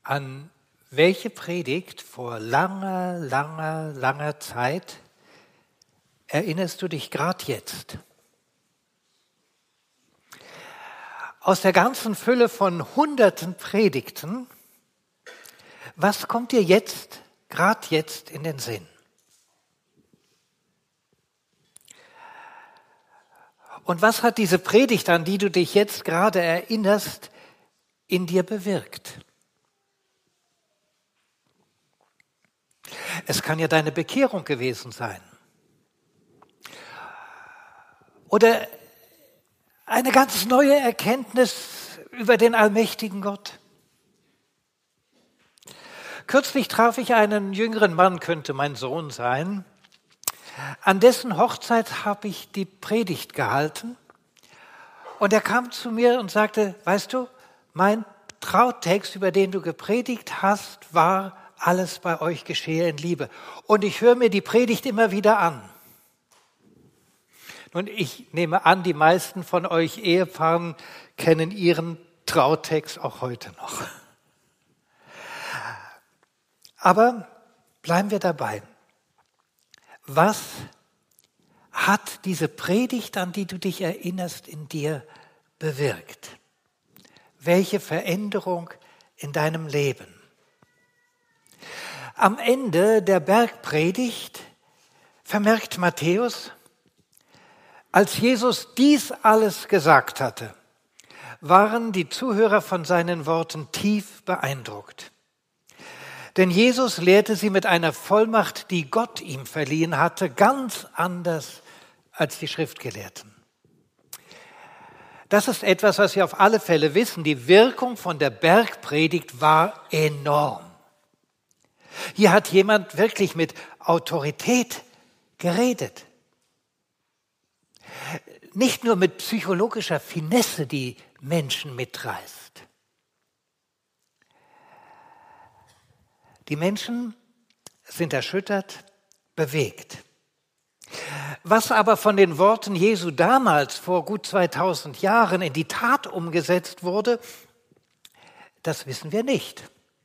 An welche Predigt vor langer Zeit erinnerst du dich gerade jetzt? Aus der ganzen Fülle von hunderten Predigten, was kommt dir jetzt, gerade jetzt in den Sinn? Und was hat diese Predigt, an die du dich jetzt gerade erinnerst, in dir bewirkt? Es kann ja deine Bekehrung gewesen sein. Oder eine ganz neue Erkenntnis über den allmächtigen Gott. Kürzlich traf ich einen jüngeren Mann, könnte mein Sohn sein. An dessen Hochzeit habe ich die Predigt gehalten. Und er kam zu mir und sagte, weißt du, mein Trautext, über den du gepredigt hast, war: Alles bei euch geschehe in Liebe. Und ich höre mir die Predigt immer wieder an. Und ich nehme an, die meisten von euch Ehepaaren kennen ihren Trautext auch heute noch. Aber bleiben wir dabei. Was hat diese Predigt, an die du dich erinnerst, in dir bewirkt? Welche Veränderung in deinem Leben? Am Ende der Bergpredigt vermerkt Matthäus, als Jesus dies alles gesagt hatte, waren die Zuhörer von seinen Worten tief beeindruckt. Denn Jesus lehrte sie mit einer Vollmacht, die Gott ihm verliehen hatte, ganz anders als die Schriftgelehrten. Das ist etwas, was wir auf alle Fälle wissen. Die Wirkung von der Bergpredigt war enorm. Hier hat jemand wirklich mit Autorität geredet. Nicht nur mit psychologischer Finesse, die Menschen mitreißt. Die Menschen sind erschüttert, bewegt. Was aber von den Worten Jesu damals, vor gut 2000 Jahren, in die Tat umgesetzt wurde, das wissen wir nicht.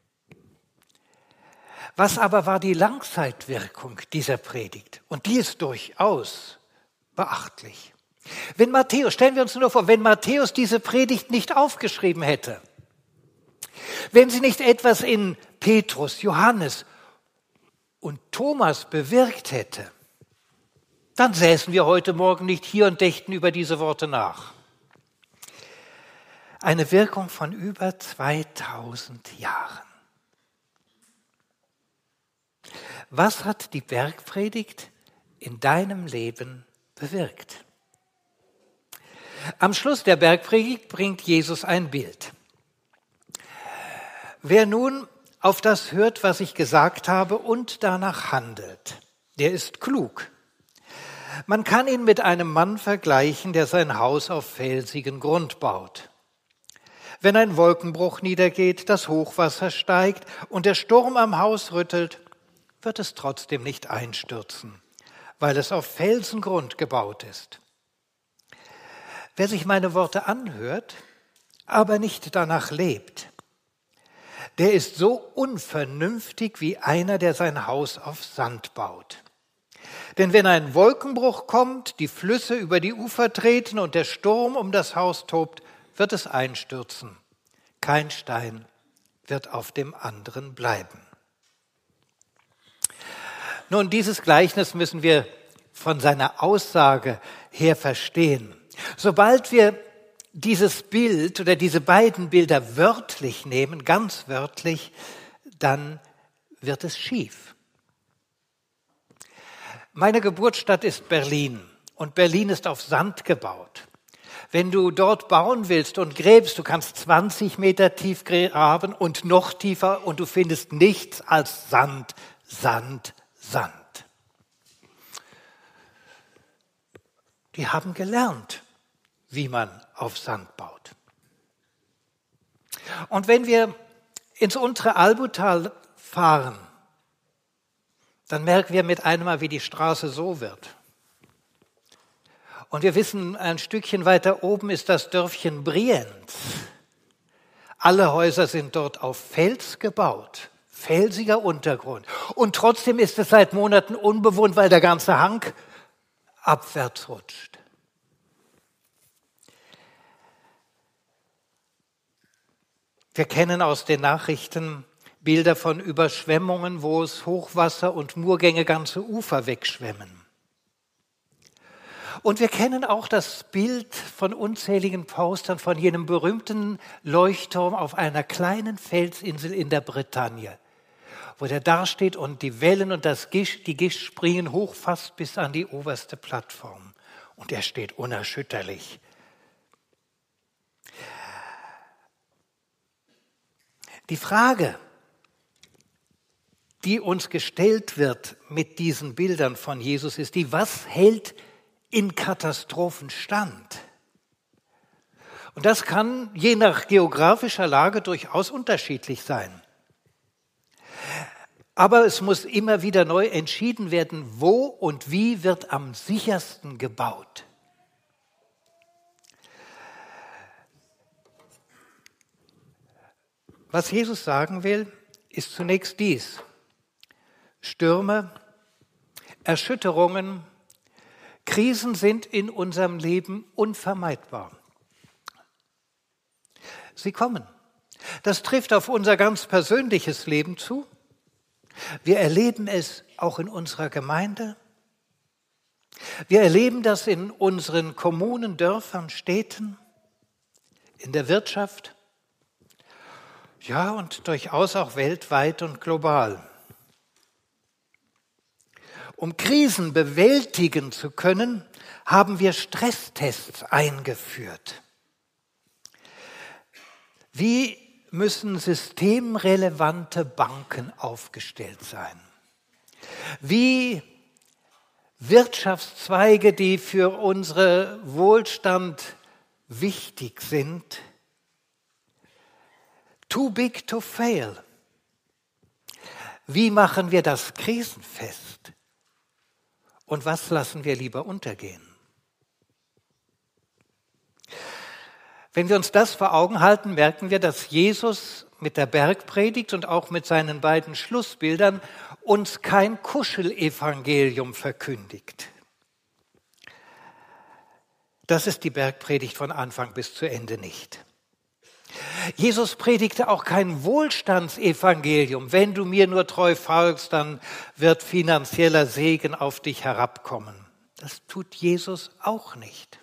Was aber war die Langzeitwirkung dieser Predigt? Und die ist durchaus beachtlich. Stellen wir uns nur vor, wenn Matthäus diese Predigt nicht aufgeschrieben hätte, wenn sie nicht etwas in Petrus, Johannes und Thomas bewirkt hätte, dann säßen wir heute Morgen nicht hier und dächten über diese Worte nach. Eine Wirkung von über 2000 Jahren. Was hat die Bergpredigt in deinem Leben bewirkt? Am Schluss der Bergpredigt bringt Jesus ein Bild. Wer nun auf das hört, was ich gesagt habe, und danach handelt, der ist klug. Man kann ihn mit einem Mann vergleichen, der sein Haus auf felsigen Grund baut. Wenn ein Wolkenbruch niedergeht, das Hochwasser steigt und der Sturm am Haus rüttelt, wird es trotzdem nicht einstürzen, weil es auf Felsengrund gebaut ist. Wer sich meine Worte anhört, aber nicht danach lebt, der ist so unvernünftig wie einer, der sein Haus auf Sand baut. Denn wenn ein Wolkenbruch kommt, die Flüsse über die Ufer treten und der Sturm um das Haus tobt, wird es einstürzen. Kein Stein wird auf dem anderen bleiben. Nun, dieses Gleichnis müssen wir von seiner Aussage her verstehen. Sobald wir dieses Bild oder diese beiden Bilder wörtlich nehmen, ganz wörtlich, dann wird es schief. Meine Geburtsstadt ist Berlin und Berlin ist auf Sand gebaut. Wenn du dort bauen willst und gräbst, du kannst 20 Meter tief graben und noch tiefer und du findest nichts als Sand, Sand, Sand. Die haben gelernt, wie man auf Sand baut. Und wenn wir ins untere Albutal fahren, dann merken wir mit einem Mal, wie die Straße so wird. Und wir wissen, ein Stückchen weiter oben ist das Dörfchen Brienz. Alle Häuser sind dort auf Fels gebaut, felsiger Untergrund. Und trotzdem ist es seit Monaten unbewohnt, weil der ganze Hang abwärts rutscht. Wir kennen aus den Nachrichten Bilder von Überschwemmungen, wo es Hochwasser und Murgänge ganze Ufer wegschwemmen. Und wir kennen auch das Bild von unzähligen Postern von jenem berühmten Leuchtturm auf einer kleinen Felsinsel in der Bretagne, wo der dasteht und die Wellen und die Gischt springen hoch fast bis an die oberste Plattform. Und er steht unerschütterlich. Die Frage, die uns gestellt wird mit diesen Bildern von Jesus, ist die: Was hält in Katastrophen stand? Und das kann je nach geografischer Lage durchaus unterschiedlich sein. Aber es muss immer wieder neu entschieden werden, wo und wie wird am sichersten gebaut. Was Jesus sagen will, ist zunächst dies: Stürme, Erschütterungen, Krisen sind in unserem Leben unvermeidbar. Sie kommen. Das trifft auf unser ganz persönliches Leben zu. Wir erleben es auch in unserer Gemeinde. Wir erleben das in unseren Kommunen, Dörfern, Städten, in der Wirtschaft. Ja, und durchaus auch weltweit und global. Um Krisen bewältigen zu können, haben wir Stresstests eingeführt. Wie müssen systemrelevante Banken aufgestellt sein? Wie Wirtschaftszweige, die für unseren Wohlstand wichtig sind, too big to fail. Wie machen wir das krisenfest? Und was lassen wir lieber untergehen? Wenn wir uns das vor Augen halten, merken wir, dass Jesus mit der Bergpredigt und auch mit seinen beiden Schlussbildern uns kein Kuschelevangelium verkündigt. Das ist die Bergpredigt von Anfang bis zu Ende nicht. Jesus predigte auch kein Wohlstandsevangelium. Wenn du mir nur treu folgst, dann wird finanzieller Segen auf dich herabkommen. Das tut Jesus auch nicht.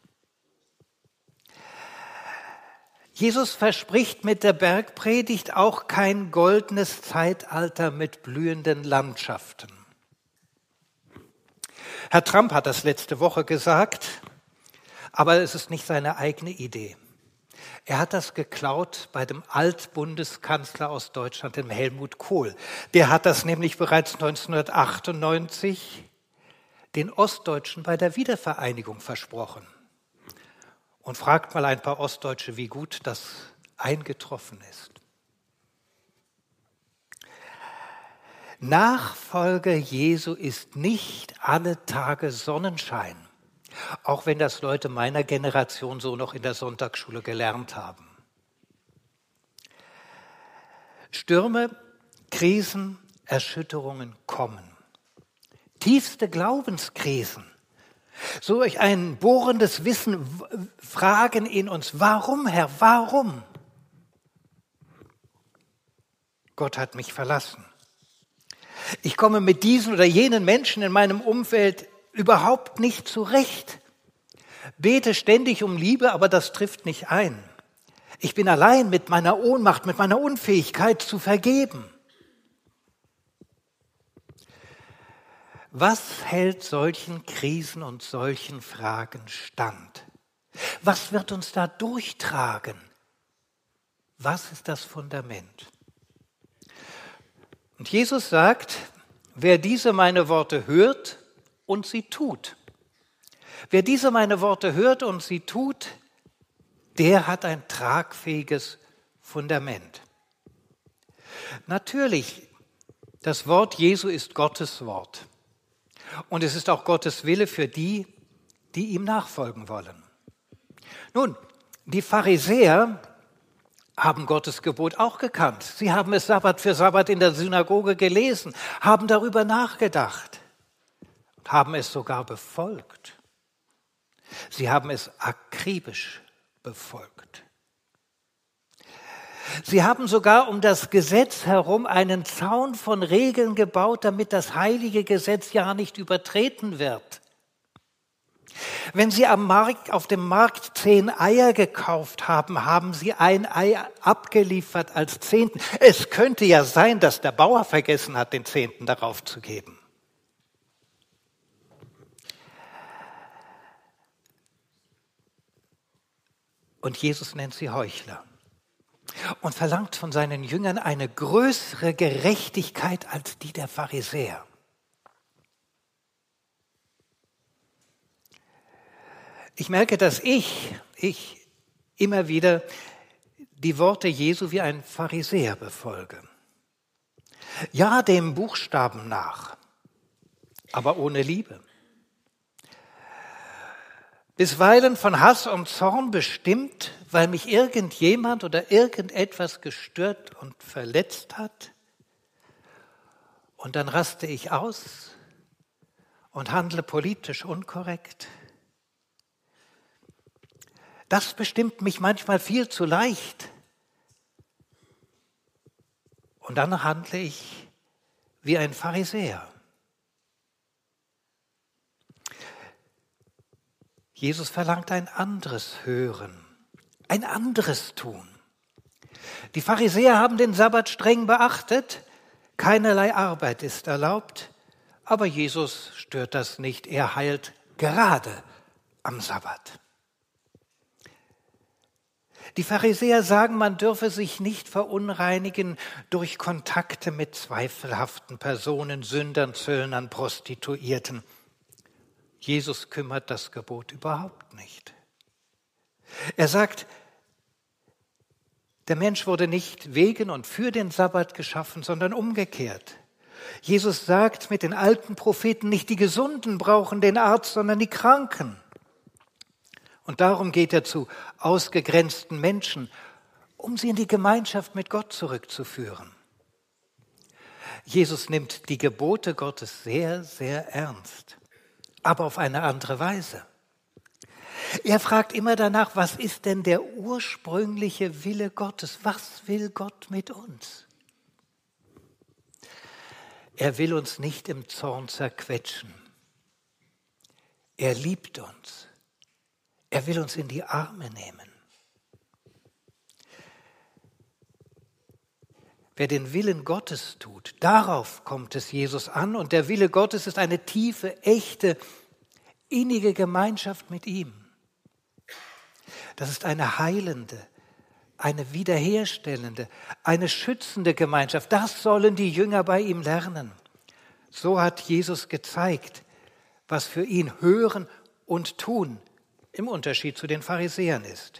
Jesus verspricht mit der Bergpredigt auch kein goldenes Zeitalter mit blühenden Landschaften. Herr Trump hat das letzte Woche gesagt, aber es ist nicht seine eigene Idee. Er hat das geklaut bei dem Altbundeskanzler aus Deutschland, dem Helmut Kohl. Der hat das nämlich bereits 1998 den Ostdeutschen bei der Wiedervereinigung versprochen. Und fragt mal ein paar Ostdeutsche, wie gut das eingetroffen ist. Nachfolge Jesu ist nicht alle Tage Sonnenschein, auch wenn das Leute meiner Generation so noch in der Sonntagsschule gelernt haben. Stürme, Krisen, Erschütterungen kommen. Tiefste Glaubenskrisen. So durch ein bohrendes Wissen fragen in uns: Warum, Herr, warum? Gott hat mich verlassen. Ich komme mit diesen oder jenen Menschen in meinem Umfeld überhaupt nicht zurecht. Bete ständig um Liebe, aber das trifft nicht ein. Ich bin allein mit meiner Ohnmacht, mit meiner Unfähigkeit zu vergeben. Was hält solchen Krisen und solchen Fragen stand? Was wird uns da durchtragen? Was ist das Fundament? Und Jesus sagt: Wer diese meine Worte hört und sie tut, wer diese meine Worte hört und sie tut, der hat ein tragfähiges Fundament. Natürlich, das Wort Jesu ist Gottes Wort. Und es ist auch Gottes Wille für die, die ihm nachfolgen wollen. Nun, die Pharisäer haben Gottes Gebot auch gekannt. Sie haben es Sabbat für Sabbat in der Synagoge gelesen, haben darüber nachgedacht und haben es sogar befolgt. Sie haben es akribisch befolgt. Sie haben sogar um das Gesetz herum einen Zaun von Regeln gebaut, damit das heilige Gesetz ja nicht übertreten wird. Wenn Sie auf dem Markt 10 Eier gekauft haben, haben Sie ein Ei abgeliefert als 10. Es könnte ja sein, dass der Bauer vergessen hat, den 10. darauf zu geben. Und Jesus nennt sie Heuchler und verlangt von seinen Jüngern eine größere Gerechtigkeit als die der Pharisäer. Ich merke, dass ich immer wieder die Worte Jesu wie ein Pharisäer befolge. Ja, dem Buchstaben nach, aber ohne Liebe. Bisweilen von Hass und Zorn bestimmt, weil mich irgendjemand oder irgendetwas gestört und verletzt hat. Und dann raste ich aus und handle politisch unkorrekt. Das bestimmt mich manchmal viel zu leicht. Und dann handle ich wie ein Pharisäer. Jesus verlangt ein anderes Hören, ein anderes Tun. Die Pharisäer haben den Sabbat streng beachtet, keinerlei Arbeit ist erlaubt, aber Jesus stört das nicht, er heilt gerade am Sabbat. Die Pharisäer sagen, man dürfe sich nicht verunreinigen durch Kontakte mit zweifelhaften Personen, Sündern, Zöllnern, Prostituierten. Jesus kümmert das Gebot überhaupt nicht. Er sagt, der Mensch wurde nicht wegen und für den Sabbat geschaffen, sondern umgekehrt. Jesus sagt mit den alten Propheten, nicht die Gesunden brauchen den Arzt, sondern die Kranken. Und darum geht er zu ausgegrenzten Menschen, um sie in die Gemeinschaft mit Gott zurückzuführen. Jesus nimmt die Gebote Gottes sehr, sehr ernst, aber auf eine andere Weise. Er fragt immer danach, was ist denn der ursprüngliche Wille Gottes? Was will Gott mit uns? Er will uns nicht im Zorn zerquetschen. Er liebt uns. Er will uns in die Arme nehmen. Wer den Willen Gottes tut, darauf kommt es Jesus an. Und der Wille Gottes ist eine tiefe, echte, innige Gemeinschaft mit ihm. Das ist eine heilende, eine wiederherstellende, eine schützende Gemeinschaft. Das sollen die Jünger bei ihm lernen. So hat Jesus gezeigt, was für ihn Hören und Tun im Unterschied zu den Pharisäern ist.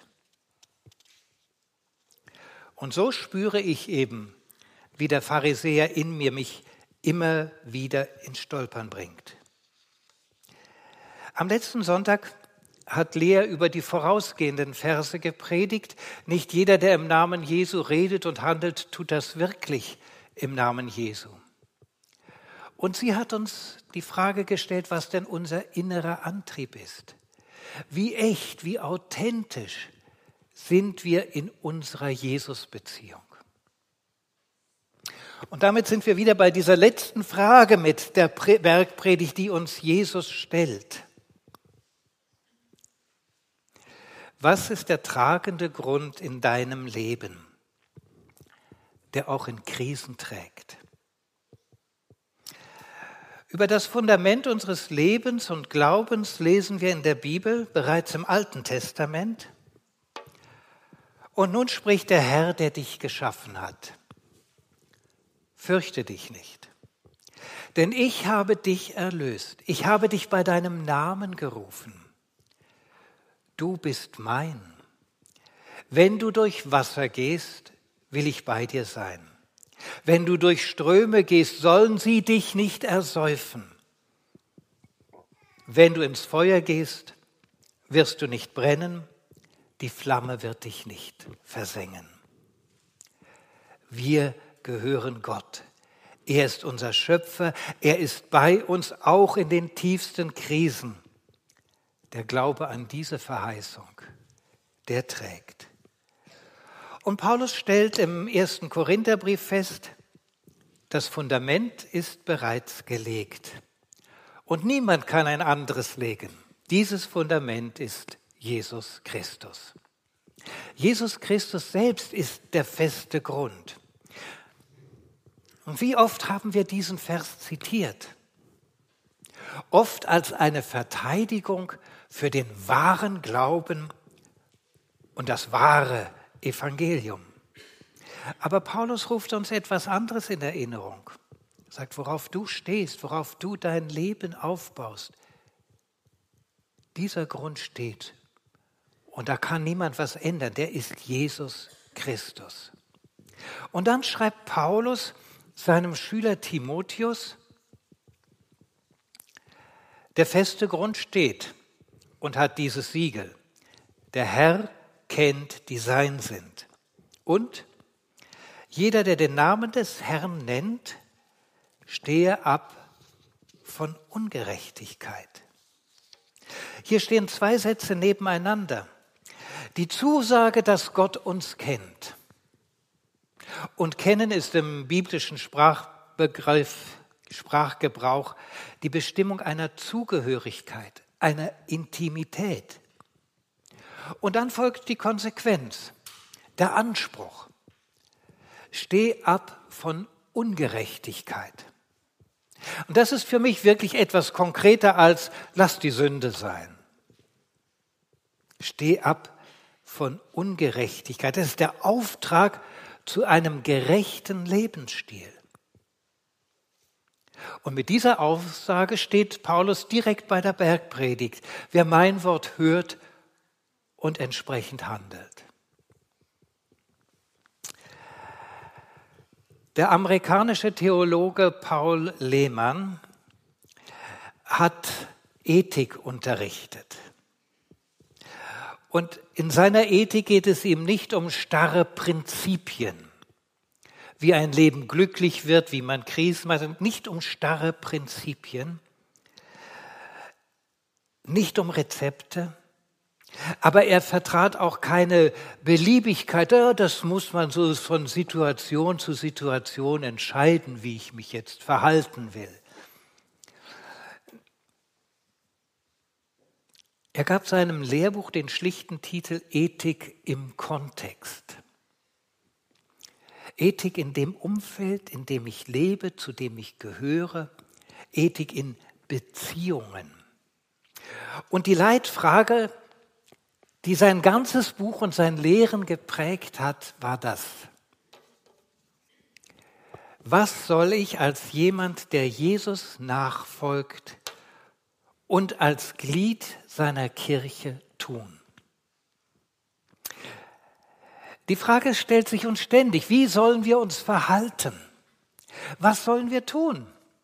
Und so spüre ich eben, wie der Pharisäer in mir mich immer wieder ins Stolpern bringt. Am letzten Sonntag hat Lea über die vorausgehenden Verse gepredigt. Nicht jeder, der im Namen Jesu redet und handelt, tut das wirklich im Namen Jesu. Und sie hat uns die Frage gestellt, was denn unser innerer Antrieb ist. Wie echt, wie authentisch sind wir in unserer Jesus-Beziehung? Und damit sind wir wieder bei dieser letzten Frage mit der Bergpredigt, die uns Jesus stellt. Was ist der tragende Grund in deinem Leben, der auch in Krisen trägt? Über das Fundament unseres Lebens und Glaubens lesen wir in der Bibel bereits im Alten Testament. Und nun spricht der Herr, der dich geschaffen hat. Fürchte dich nicht, denn ich habe dich erlöst. Ich habe dich bei deinem Namen gerufen. Du bist mein. Wenn du durch Wasser gehst, will ich bei dir sein. Wenn du durch Ströme gehst, sollen sie dich nicht ersäufen. Wenn du ins Feuer gehst, wirst du nicht brennen, die Flamme wird dich nicht versengen. Wir gehören Gott. Er ist unser Schöpfer. Er ist bei uns auch in den tiefsten Krisen. Der Glaube an diese Verheißung, der trägt. Und Paulus stellt im 1. Korintherbrief fest, das Fundament ist bereits gelegt. Und niemand kann ein anderes legen. Dieses Fundament ist Jesus Christus. Jesus Christus selbst ist der feste Grund. Und wie oft haben wir diesen Vers zitiert? Oft als eine Verteidigung für den wahren Glauben und das wahre Evangelium. Aber Paulus ruft uns etwas anderes in Erinnerung. Er sagt, worauf du stehst, worauf du dein Leben aufbaust. Dieser Grund steht. Und da kann niemand was ändern. Der ist Jesus Christus. Und dann schreibt Paulus seinem Schüler Timotheus, der feste Grund steht und hat dieses Siegel. Der Herr kennt, die sein sind. Und jeder, der den Namen des Herrn nennt, stehe ab von Ungerechtigkeit. Hier stehen zwei Sätze nebeneinander. Die Zusage, dass Gott uns kennt. Und kennen ist im biblischen Sprachgebrauch die Bestimmung einer Zugehörigkeit, einer Intimität. Und dann folgt die Konsequenz, der Anspruch. Steh ab von Ungerechtigkeit. Und das ist für mich wirklich etwas konkreter als lass die Sünde sein. Steh ab von Ungerechtigkeit. Das ist der Auftrag zu einem gerechten Lebensstil. Und mit dieser Aussage steht Paulus direkt bei der Bergpredigt. Wer mein Wort hört und entsprechend handelt. Der amerikanische Theologe Paul Lehmann hat Ethik unterrichtet. Und in seiner Ethik geht es ihm nicht um starre Prinzipien, wie ein Leben glücklich wird, wie man Krisen macht, nicht um starre Prinzipien, nicht um Rezepte, aber er vertrat auch keine Beliebigkeit, das muss man so von Situation zu Situation entscheiden, wie ich mich jetzt verhalten will. Er gab seinem Lehrbuch den schlichten Titel Ethik im Kontext. Ethik in dem Umfeld, in dem ich lebe, zu dem ich gehöre. Ethik in Beziehungen. Und die Leitfrage, die sein ganzes Buch und sein Lehren geprägt hat, war das. Was soll ich als jemand, der Jesus nachfolgt und als Glied seiner Kirche tun? Die Frage stellt sich uns ständig, wie sollen wir uns verhalten? Was sollen wir tun?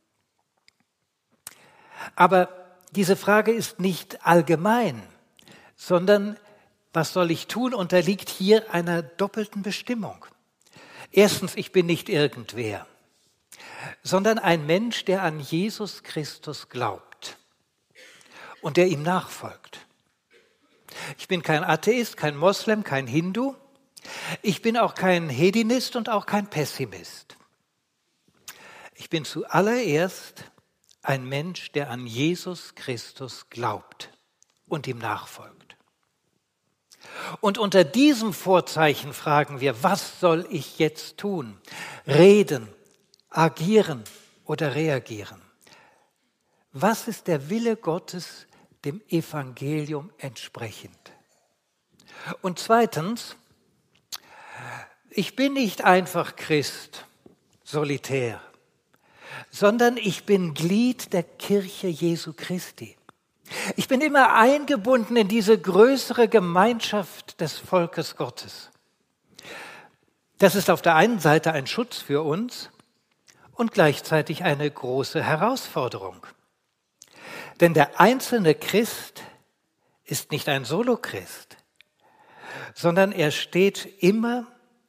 Aber diese Frage ist nicht allgemein, sondern was soll ich tun, unterliegt hier einer doppelten Bestimmung. Erstens, ich bin nicht irgendwer, sondern ein Mensch, der an Jesus Christus glaubt und der ihm nachfolgt. Ich bin kein Atheist, kein Moslem, kein Hindu. Ich bin auch kein Hedonist und auch kein Pessimist. Ich bin zuallererst ein Mensch, der an Jesus Christus glaubt und ihm nachfolgt. Und unter diesem Vorzeichen fragen wir, was soll ich jetzt tun? Reden, agieren oder reagieren? Was ist der Wille Gottes dem Evangelium entsprechend? Und zweitens, ich bin nicht einfach Christ, solitär, sondern ich bin Glied der Kirche Jesu Christi. Ich bin immer eingebunden in diese größere Gemeinschaft des Volkes Gottes. Das ist auf der einen Seite ein Schutz für uns und gleichzeitig eine große Herausforderung. Denn der einzelne Christ ist nicht ein Solochrist, sondern er steht immer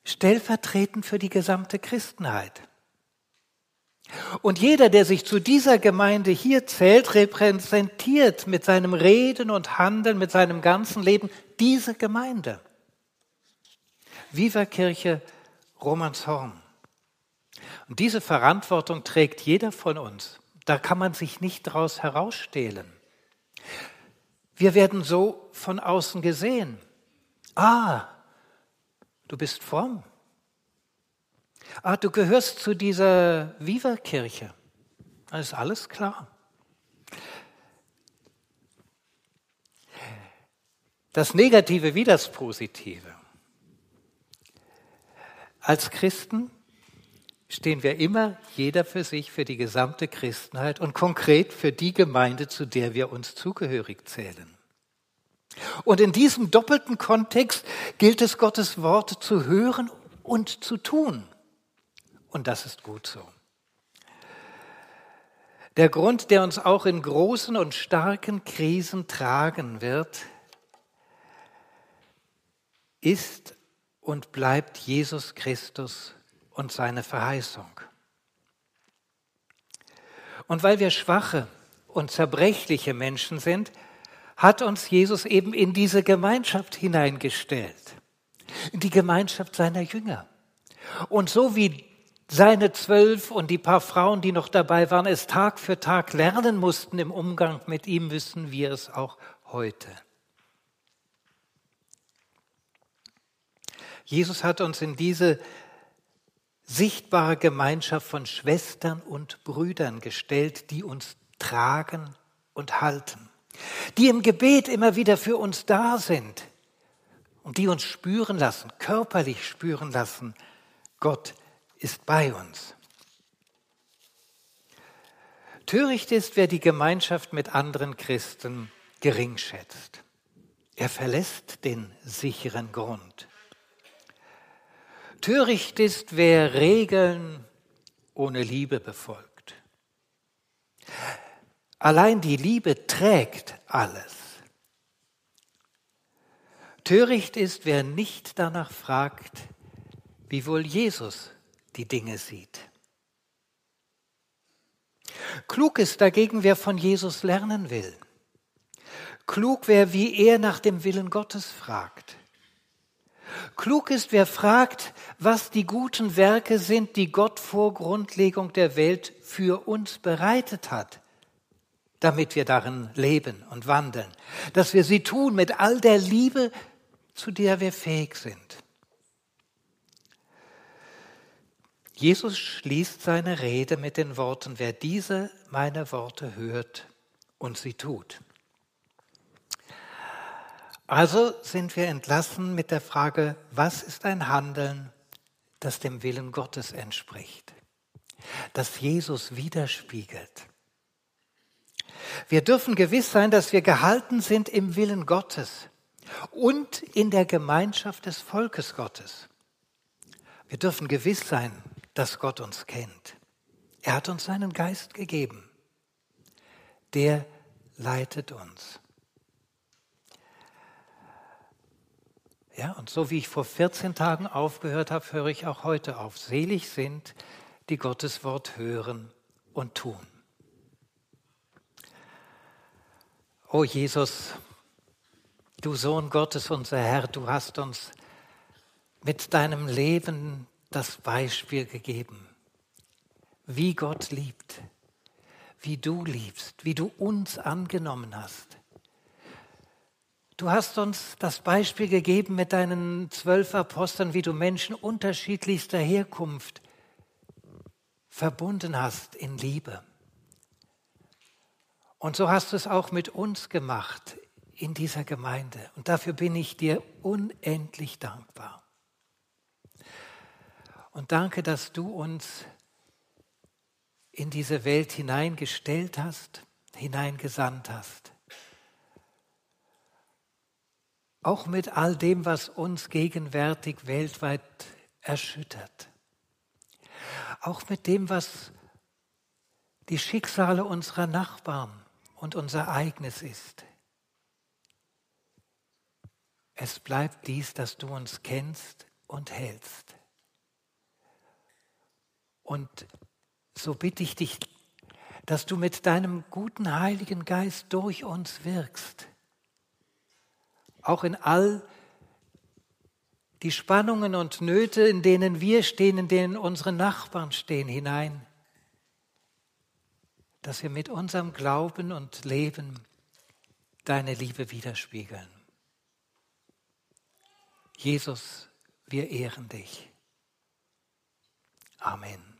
stellvertretend für die gesamte Christenheit. Und jeder, der sich zu dieser Gemeinde hier zählt, repräsentiert mit seinem Reden und Handeln, mit seinem ganzen Leben diese Gemeinde. Viva Kirche Romanshorn. Und diese Verantwortung trägt jeder von uns. Da kann man sich nicht draus herausstehlen. Wir werden so von außen gesehen. Ah, du bist fromm. Ah, du gehörst zu dieser Viva-Kirche. Da ist alles klar. Das Negative wie das Positive. Als Christen stehen wir immer, jeder für sich, für die gesamte Christenheit und konkret für die Gemeinde, zu der wir uns zugehörig zählen. Und in diesem doppelten Kontext gilt es, Gottes Wort zu hören und zu tun. Und das ist gut so. Der Grund, der uns auch in großen und starken Krisen tragen wird, ist und bleibt Jesus Christus und seine Verheißung. Und weil wir schwache und zerbrechliche Menschen sind, hat uns Jesus eben in diese Gemeinschaft hineingestellt, in die Gemeinschaft seiner Jünger. Und so wie seine 12 und die paar Frauen, die noch dabei waren, es Tag für Tag lernen mussten im Umgang mit ihm, müssen wir es auch heute. Jesus hat uns in diese sichtbare Gemeinschaft von Schwestern und Brüdern gestellt, die uns tragen und halten, die im Gebet immer wieder für uns da sind und die uns spüren lassen, körperlich spüren lassen, Gott ist bei uns. Töricht ist, wer die Gemeinschaft mit anderen Christen gering schätzt. Er verlässt den sicheren Grund. Töricht ist, wer Regeln ohne Liebe befolgt. Allein die Liebe trägt alles. Töricht ist, wer nicht danach fragt, wie wohl Jesus die Dinge sieht. Klug ist dagegen, wer von Jesus lernen will. Klug, wer wie er nach dem Willen Gottes fragt. Klug ist, wer fragt, was die guten Werke sind, die Gott vor Grundlegung der Welt für uns bereitet hat, damit wir darin leben und wandeln, dass wir sie tun mit all der Liebe, zu der wir fähig sind. Jesus schließt seine Rede mit den Worten, wer diese meine Worte hört und sie tut. Also sind wir entlassen mit der Frage, was ist ein Handeln, das dem Willen Gottes entspricht, das Jesus widerspiegelt. Wir dürfen gewiss sein, dass wir gehalten sind im Willen Gottes und in der Gemeinschaft des Volkes Gottes. Wir dürfen gewiss sein, dass Gott uns kennt. Er hat uns seinen Geist gegeben. Der leitet uns. Ja, und so wie ich vor 14 Tagen aufgehört habe, höre ich auch heute auf. Selig sind, die Gottes Wort hören und tun. O Jesus, du Sohn Gottes, unser Herr, du hast uns mit deinem Leben das Beispiel gegeben, wie Gott liebt, wie du liebst, wie du uns angenommen hast. Du hast uns das Beispiel gegeben mit deinen 12 Aposteln, wie du Menschen unterschiedlichster Herkunft verbunden hast in Liebe. Und so hast du es auch mit uns gemacht in dieser Gemeinde. Und dafür bin ich dir unendlich dankbar. Und danke, dass du uns in diese Welt hineingestellt hast, hineingesandt hast. Auch mit all dem, was uns gegenwärtig weltweit erschüttert. Auch mit dem, was die Schicksale unserer Nachbarn und unser eigenes ist. Es bleibt dies, dass du uns kennst und hältst. Und so bitte ich dich, dass du mit deinem guten Heiligen Geist durch uns wirkst. Auch in all die Spannungen und Nöte, in denen wir stehen, in denen unsere Nachbarn stehen, hinein. Dass wir mit unserem Glauben und Leben deine Liebe widerspiegeln. Jesus, wir ehren dich. Amen.